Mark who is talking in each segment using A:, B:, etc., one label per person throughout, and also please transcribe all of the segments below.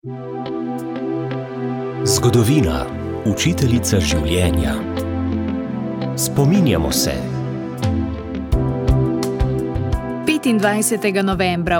A: Zgodovina, učiteljica življenja. Spominjamo se.
B: 25. novembra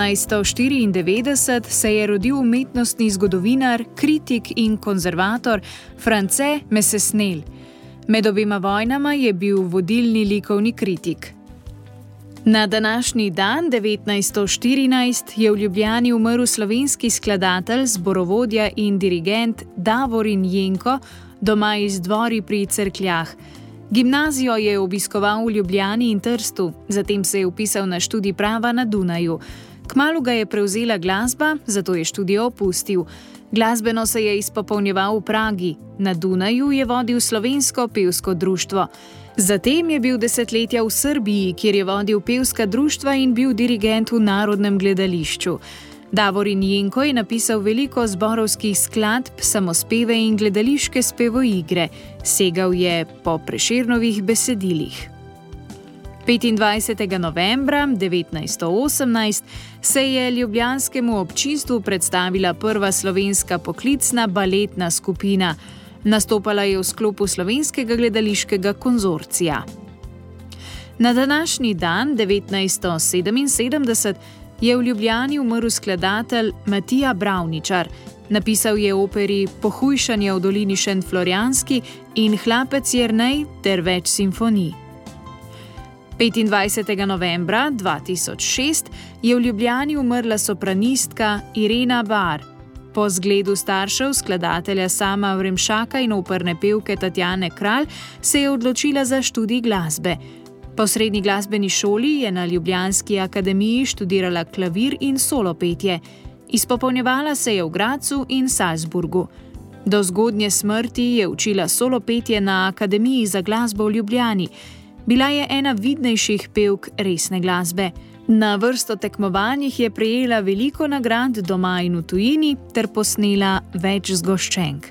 B: 1894 se je rodil umetnostni zgodovinar, kritik in konzervator France Mesesnel. Med obima vojnama je bil vodilni likovni kritik. Na današnji dan, 1914, je v Ljubljani umrl slovenski skladatelj, zborovodja in dirigent Davorin Jenko, doma iz Dvori pri Cerkljah. Gimnazijo je obiskoval v Ljubljani in Trstu, zatem se je vpisal na študij prava na Dunaju. Kmalu ga je prevzela glasba, zato je študijo opustil. Glasbeno se je izpopolnjeval v Pragi, na Dunaju je vodil slovensko pevsko društvo. Zatem je bil desetletja v Srbiji, kjer je vodil pevska društva in bil dirigent v Narodnem gledališču. Davorin Jenko je napisal veliko zborovskih skladb, samospeve in gledališke spevoigre. Segal je po Prešernovih besedilih. 25. novembra 1918 se je ljubljanskemu občinstvu predstavila prva slovenska poklicna baletna skupina. Nastopala je v sklopu Slovenskega gledališkega konzorcija. Na današnji dan, 1977, je v Ljubljani umrl skladatelj Matija Bravničar. Napisal je operi Pohujšanje v dolini Šentflorjanski in Hlapec Jernej ter več simfonij. 25. novembra 2006 je v Ljubljani umrla sopranistka Irena Bar. Po zgledu staršev skladatelja Sama Vremšaka in operne pevke Tatjane Kralj se je odločila za študij glasbe. Po srednji glasbeni šoli je na Ljubljanski akademiji študirala klavir in solopetje. Izpopolnjevala se je v Gradcu in Salzburgu. Do zgodnje smrti je učila solopetje na Akademiji za glasbo v Ljubljani. Bila je ena vidnejših pevk resne glasbe. Na vrsto tekmovanjih je prejela veliko nagrad doma in v tujini ter posnela več zgoščenk.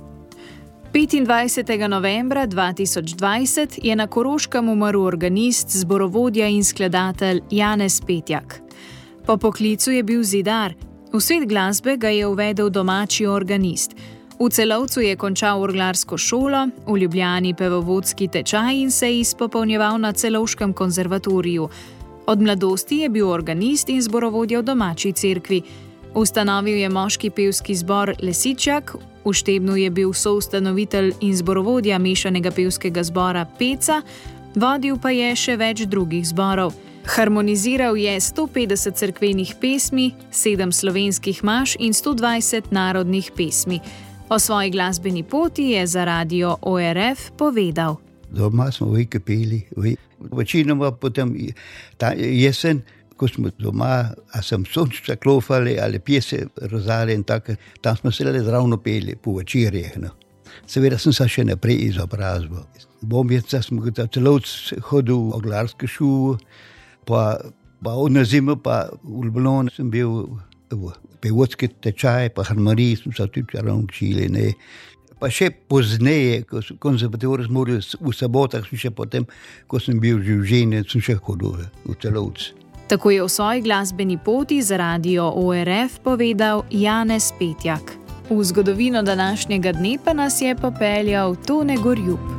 B: 25. novembra 2020 je na Koroškem umrl organist, zborovodja in skladatelj Janez Petjak. Po poklicu je bil zidar. V svet glasbe ga je uvedel domači organist. V Celovcu je končal orglarsko šolo, v Ljubljani pevovodski tečaj in se izpopolnjeval na Celovškem konzervatoriju. Od mladosti je bil organist in zborovodja v domači cerkvi. Ustanovil je moški pevski zbor Lesičak, v Štebnu je bil soustanovitelj in zborovodja mešanega pevskega zbora Peca, vodil pa je še več drugih zborov. Harmoniziral je 150 cerkvenih pesmi, 7 slovenskih maš in 120 narodnih pesmi. O svoji glasbeni poti je za radio ORF povedal.
C: Doma smo veliko peli, večinoma potem ta jesen, ko smo doma, a sem sončca klofali ali pjese rozali in tako, tam smo se le zravno peli po večerjeh. No. Seveda sem se še naprej izobrazil. Bomjeca smo v Celovcu hodil v oglarsko šolo, pa od na zimo pa v Ljubljani sem bil v pevodski tečaj, pa harmoniji smo se tudi ravno učili, ne. Pa še pozneje, ko so konzervatorij zmorili v sobotah, sem še potem, ko sem bil že v ženi, sem še hodil v Celovcu.
B: Tako je o svoji glasbeni poti za radio ORF povedal Janez Petjak. V zgodovino današnjega dne pa nas je popeljal Tone Gorjup.